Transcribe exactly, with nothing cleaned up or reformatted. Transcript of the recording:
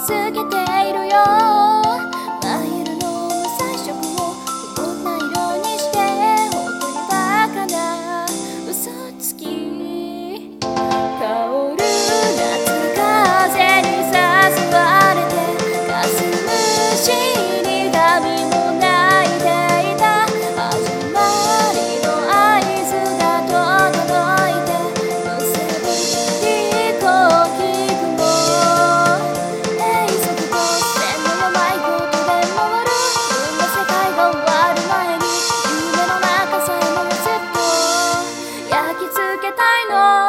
過ぎているよ。真昼の無彩色をこんな色にして、本当にバカな嘘つき。香る夏風に誘われて、かすむしに髪も泣いていた。始まりの合図が届いて、むせぶ飛行機雲、永続と線の甘いことで回る。こんな世界が終わる前に、夢の中さえもずっと焼き付けたいの。